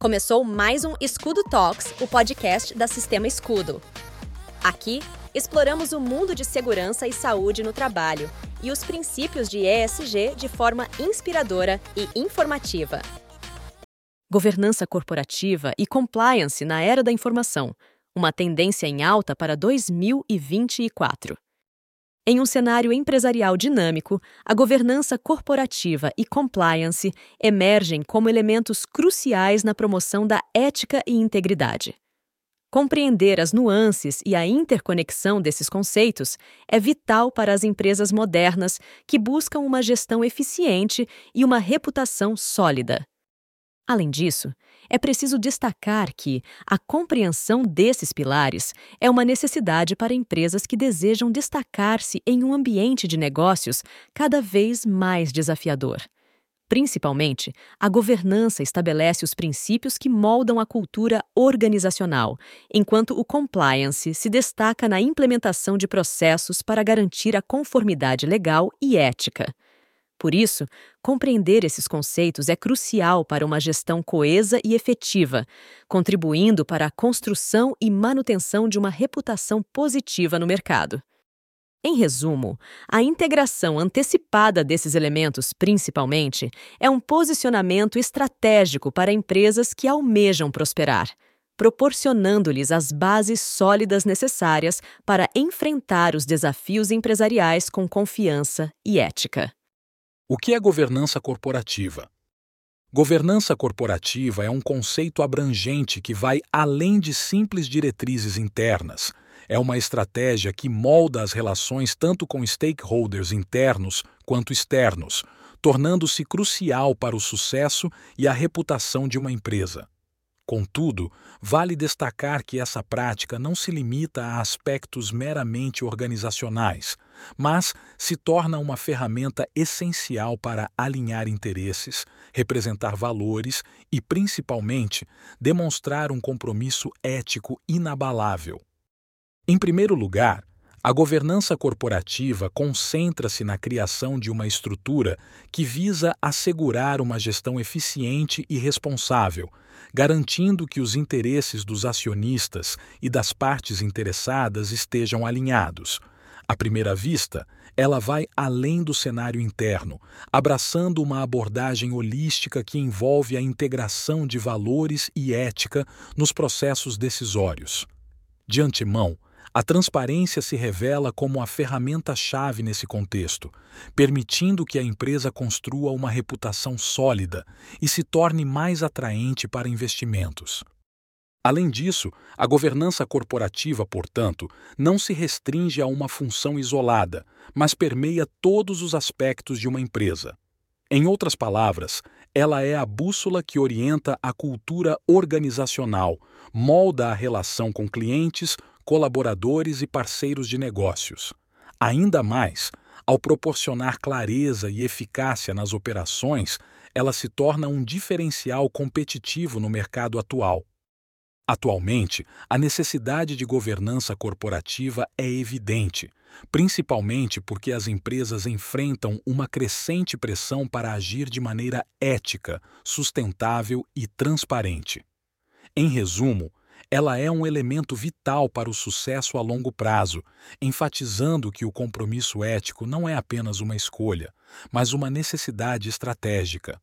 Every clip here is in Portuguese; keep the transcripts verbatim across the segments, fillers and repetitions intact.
Começou mais um Escudo Talks, o podcast da Sistema Escudo. Aqui, exploramos o mundo de segurança e saúde no trabalho e os princípios de E S G de forma inspiradora e informativa. Governança corporativa e compliance na era da informação, uma tendência em alta para dois mil e vinte e quatro. Em um cenário empresarial dinâmico, a governança corporativa e compliance emergem como elementos cruciais na promoção da ética e integridade. Compreender as nuances e a interconexão desses conceitos é vital para as empresas modernas que buscam uma gestão eficiente e uma reputação sólida. Além disso, é preciso destacar que a compreensão desses pilares é uma necessidade para empresas que desejam destacar-se em um ambiente de negócios cada vez mais desafiador. Principalmente, a governança estabelece os princípios que moldam a cultura organizacional, enquanto o compliance se destaca na implementação de processos para garantir a conformidade legal e ética. Por isso, compreender esses conceitos é crucial para uma gestão coesa e efetiva, contribuindo para a construção e manutenção de uma reputação positiva no mercado. Em resumo, a integração antecipada desses elementos, principalmente, é um posicionamento estratégico para empresas que almejam prosperar, proporcionando-lhes as bases sólidas necessárias para enfrentar os desafios empresariais com confiança e ética. O que é governança corporativa? Governança corporativa é um conceito abrangente que vai além de simples diretrizes internas. É uma estratégia que molda as relações tanto com stakeholders internos quanto externos, tornando-se crucial para o sucesso e a reputação de uma empresa. Contudo, vale destacar que essa prática não se limita a aspectos meramente organizacionais, mas se torna uma ferramenta essencial para alinhar interesses, representar valores e, principalmente, demonstrar um compromisso ético inabalável. Em primeiro lugar, a governança corporativa concentra-se na criação de uma estrutura que visa assegurar uma gestão eficiente e responsável, garantindo que os interesses dos acionistas e das partes interessadas estejam alinhados. À primeira vista, ela vai além do cenário interno, abraçando uma abordagem holística que envolve a integração de valores e ética nos processos decisórios. De antemão, a transparência se revela como a ferramenta-chave nesse contexto, permitindo que a empresa construa uma reputação sólida e se torne mais atraente para investimentos. Além disso, a governança corporativa, portanto, não se restringe a uma função isolada, mas permeia todos os aspectos de uma empresa. Em outras palavras, ela é a bússola que orienta a cultura organizacional, molda a relação com clientes, colaboradores e parceiros de negócios. Ainda mais, ao proporcionar clareza e eficácia nas operações, ela se torna um diferencial competitivo no mercado atual. Atualmente, a necessidade de governança corporativa é evidente, principalmente porque as empresas enfrentam uma crescente pressão para agir de maneira ética, sustentável e transparente. Em resumo, ela é um elemento vital para o sucesso a longo prazo, enfatizando que o compromisso ético não é apenas uma escolha, mas uma necessidade estratégica.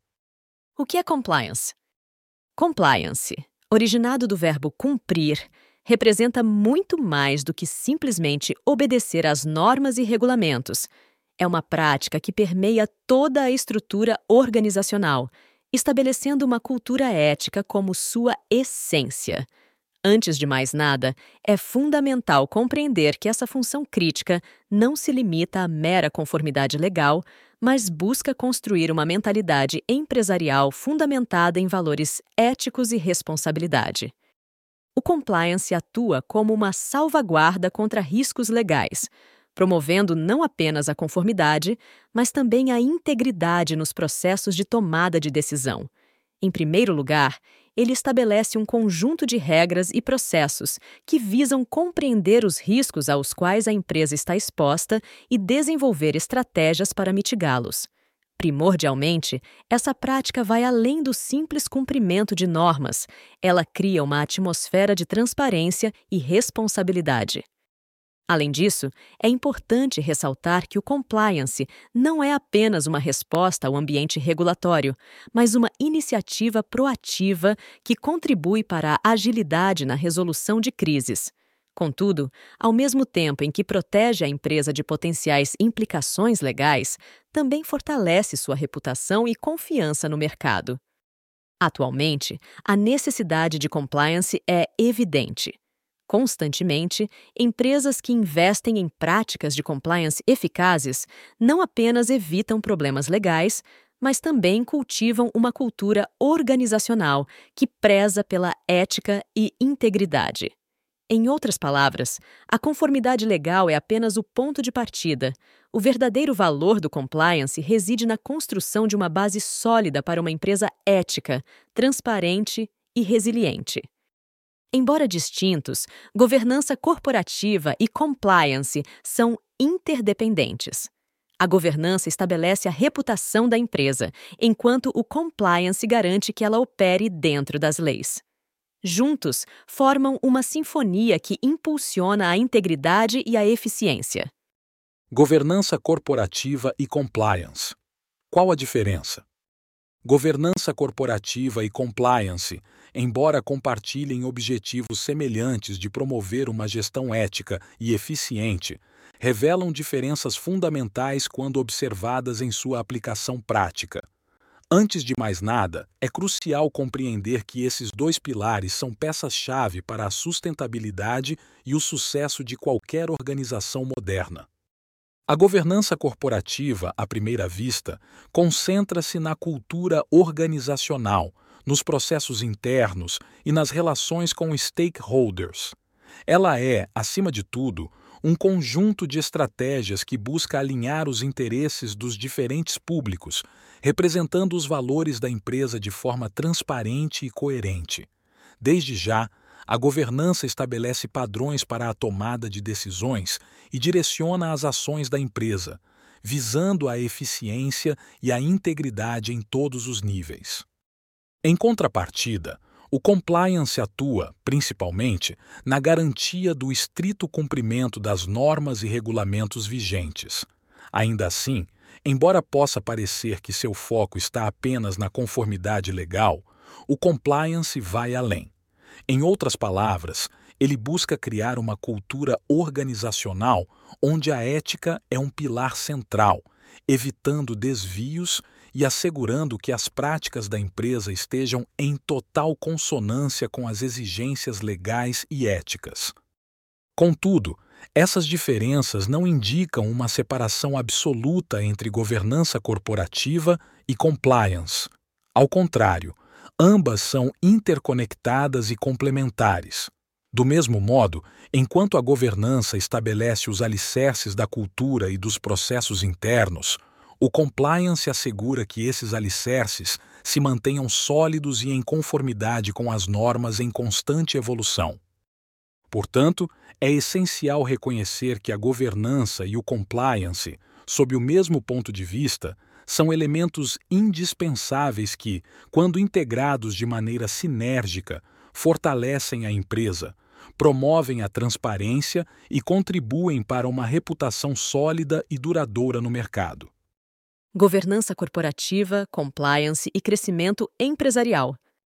O que é compliance? Compliance, originado do verbo cumprir, representa muito mais do que simplesmente obedecer às normas e regulamentos. É uma prática que permeia toda a estrutura organizacional, estabelecendo uma cultura ética como sua essência. Antes de mais nada, é fundamental compreender que essa função crítica não se limita à mera conformidade legal, mas busca construir uma mentalidade empresarial fundamentada em valores éticos e responsabilidade. O compliance atua como uma salvaguarda contra riscos legais, promovendo não apenas a conformidade, mas também a integridade nos processos de tomada de decisão. Em primeiro lugar, ele estabelece um conjunto de regras e processos que visam compreender os riscos aos quais a empresa está exposta e desenvolver estratégias para mitigá-los. Primordialmente, essa prática vai além do simples cumprimento de normas. Ela cria uma atmosfera de transparência e responsabilidade. Além disso, é importante ressaltar que o compliance não é apenas uma resposta ao ambiente regulatório, mas uma iniciativa proativa que contribui para a agilidade na resolução de crises. Contudo, ao mesmo tempo em que protege a empresa de potenciais implicações legais, também fortalece sua reputação e confiança no mercado. Atualmente, a necessidade de compliance é evidente. Constantemente, empresas que investem em práticas de compliance eficazes não apenas evitam problemas legais, mas também cultivam uma cultura organizacional que preza pela ética e integridade. Em outras palavras, a conformidade legal é apenas o ponto de partida. O verdadeiro valor do compliance reside na construção de uma base sólida para uma empresa ética, transparente e resiliente. Embora distintos, governança corporativa e compliance são interdependentes. A governança estabelece a reputação da empresa, enquanto o compliance garante que ela opere dentro das leis. Juntos, formam uma sinfonia que impulsiona a integridade e a eficiência. Governança corporativa e compliance. Qual a diferença? Governança corporativa e compliance, embora compartilhem objetivos semelhantes de promover uma gestão ética e eficiente, revelam diferenças fundamentais quando observadas em sua aplicação prática. Antes de mais nada, é crucial compreender que esses dois pilares são peças-chave para a sustentabilidade e o sucesso de qualquer organização moderna. A governança corporativa, à primeira vista, concentra-se na cultura organizacional, nos processos internos e nas relações com stakeholders. Ela é, acima de tudo, um conjunto de estratégias que busca alinhar os interesses dos diferentes públicos, representando os valores da empresa de forma transparente e coerente. Desde já, a governança estabelece padrões para a tomada de decisões e direciona as ações da empresa, visando a eficiência e a integridade em todos os níveis. Em contrapartida, o compliance atua, principalmente, na garantia do estrito cumprimento das normas e regulamentos vigentes. Ainda assim, embora possa parecer que seu foco está apenas na conformidade legal, o compliance vai além. Em outras palavras, ele busca criar uma cultura organizacional onde a ética é um pilar central, evitando desvios e assegurando que as práticas da empresa estejam em total consonância com as exigências legais e éticas. Contudo, essas diferenças não indicam uma separação absoluta entre governança corporativa e compliance. Ao contrário, ambas são interconectadas e complementares. Do mesmo modo, enquanto a governança estabelece os alicerces da cultura e dos processos internos, o compliance assegura que esses alicerces se mantenham sólidos e em conformidade com as normas em constante evolução. Portanto, é essencial reconhecer que a governança e o compliance, sob o mesmo ponto de vista, são elementos indispensáveis que, quando integrados de maneira sinérgica, fortalecem a empresa, promovem a transparência e contribuem para uma reputação sólida e duradoura no mercado. Governança corporativa, compliance e crescimento empresarial.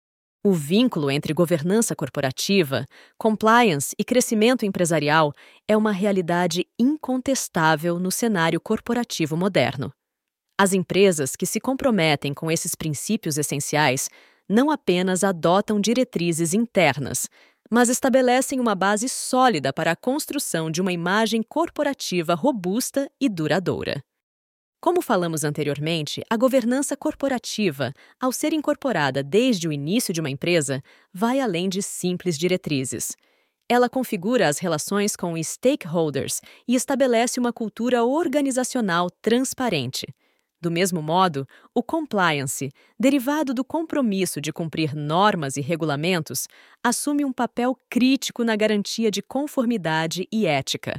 O vínculo entre governança corporativa, compliance e crescimento empresarial é uma realidade incontestável no cenário corporativo moderno. As empresas que se comprometem com esses princípios essenciais não apenas adotam diretrizes internas, mas estabelecem uma base sólida para a construção de uma imagem corporativa robusta e duradoura. Como falamos anteriormente, a governança corporativa, ao ser incorporada desde o início de uma empresa, vai além de simples diretrizes. Ela configura as relações com os stakeholders e estabelece uma cultura organizacional transparente. Do mesmo modo, o compliance, derivado do compromisso de cumprir normas e regulamentos, assume um papel crítico na garantia de conformidade e ética.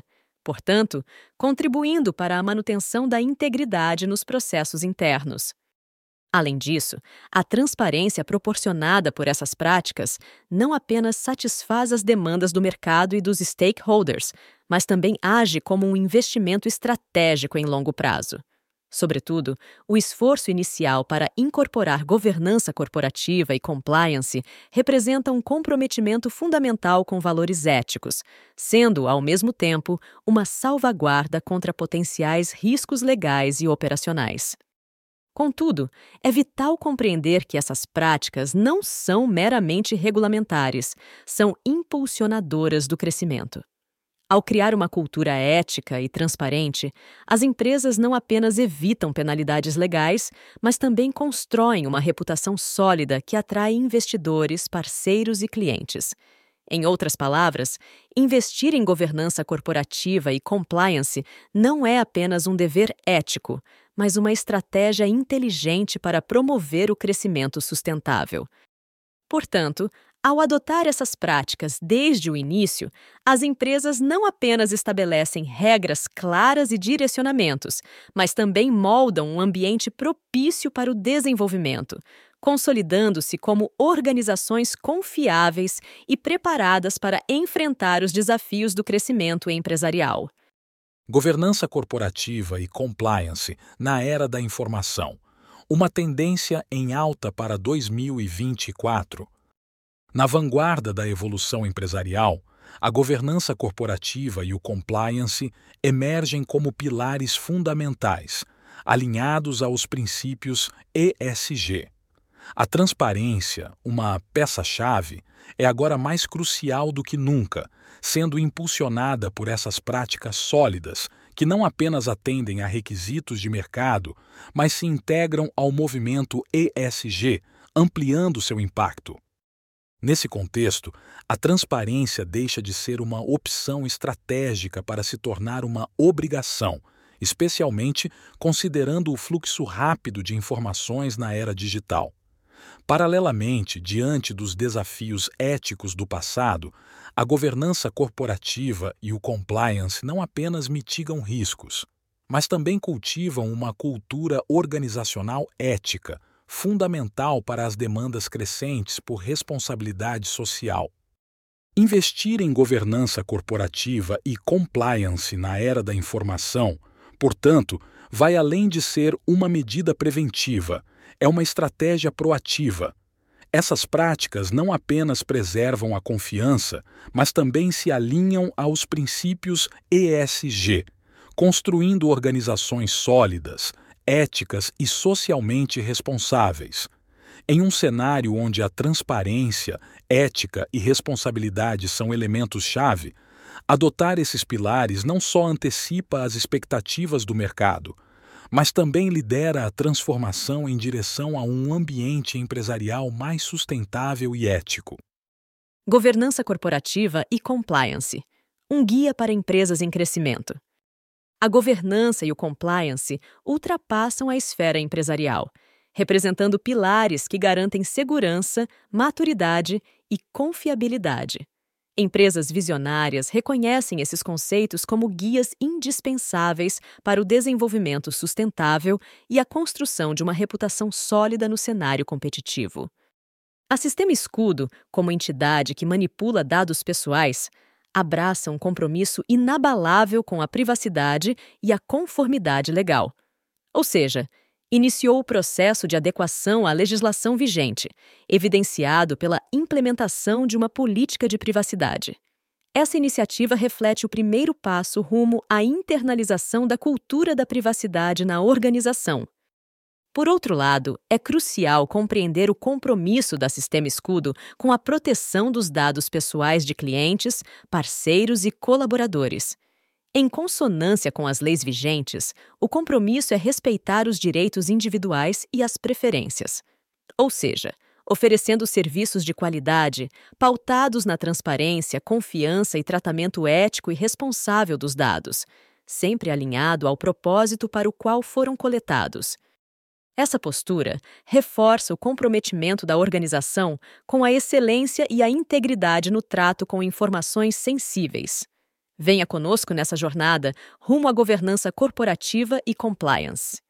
portanto, contribuindo para a manutenção da integridade nos processos internos. Além disso, a transparência proporcionada por essas práticas não apenas satisfaz as demandas do mercado e dos stakeholders, mas também age como um investimento estratégico em longo prazo. Sobretudo, o esforço inicial para incorporar governança corporativa e compliance representa um comprometimento fundamental com valores éticos, sendo, ao mesmo tempo, uma salvaguarda contra potenciais riscos legais e operacionais. Contudo, é vital compreender que essas práticas não são meramente regulamentares, são impulsionadoras do crescimento. Ao criar uma cultura ética e transparente, as empresas não apenas evitam penalidades legais, mas também constroem uma reputação sólida que atrai investidores, parceiros e clientes. Em outras palavras, investir em governança corporativa e compliance não é apenas um dever ético, mas uma estratégia inteligente para promover o crescimento sustentável. Portanto, ao adotar essas práticas desde o início, as empresas não apenas estabelecem regras claras e direcionamentos, mas também moldam um ambiente propício para o desenvolvimento, consolidando-se como organizações confiáveis e preparadas para enfrentar os desafios do crescimento empresarial. Governança corporativa e compliance na era da informação. Uma tendência em alta para dois mil e vinte e quatro. Na vanguarda da evolução empresarial, a governança corporativa e o compliance emergem como pilares fundamentais, alinhados aos princípios E S G. A transparência, uma peça-chave, é agora mais crucial do que nunca, sendo impulsionada por essas práticas sólidas que não apenas atendem a requisitos de mercado, mas se integram ao movimento E S G, ampliando seu impacto. Nesse contexto, a transparência deixa de ser uma opção estratégica para se tornar uma obrigação, especialmente considerando o fluxo rápido de informações na era digital. Paralelamente, diante dos desafios éticos do passado, a governança corporativa e o compliance não apenas mitigam riscos, mas também cultivam uma cultura organizacional ética, fundamental para as demandas crescentes por responsabilidade social. Investir em governança corporativa e compliance na era da informação, portanto, vai além de ser uma medida preventiva, é uma estratégia proativa. Essas práticas não apenas preservam a confiança, mas também se alinham aos princípios E S G, construindo organizações sólidas, éticas e socialmente responsáveis. Em um cenário onde a transparência, ética e responsabilidade são elementos-chave, adotar esses pilares não só antecipa as expectativas do mercado, mas também lidera a transformação em direção a um ambiente empresarial mais sustentável e ético. Governança corporativa e compliance. Um guia para empresas em crescimento. A governança e o compliance ultrapassam a esfera empresarial, representando pilares que garantem segurança, maturidade e confiabilidade. Empresas visionárias reconhecem esses conceitos como guias indispensáveis para o desenvolvimento sustentável e a construção de uma reputação sólida no cenário competitivo. A Sistema Escudo, como entidade que manipula dados pessoais, abraça um compromisso inabalável com a privacidade e a conformidade legal. Ou seja, iniciou o processo de adequação à legislação vigente, evidenciado pela implementação de uma política de privacidade. Essa iniciativa reflete o primeiro passo rumo à internalização da cultura da privacidade na organização. Por outro lado, é crucial compreender o compromisso da Sistema Escudo com a proteção dos dados pessoais de clientes, parceiros e colaboradores. Em consonância com as leis vigentes, o compromisso é respeitar os direitos individuais e as preferências. Ou seja, oferecendo serviços de qualidade, pautados na transparência, confiança e tratamento ético e responsável dos dados, sempre alinhado ao propósito para o qual foram coletados. Essa postura reforça o comprometimento da organização com a excelência e a integridade no trato com informações sensíveis. Venha conosco nessa jornada rumo à governança corporativa e compliance.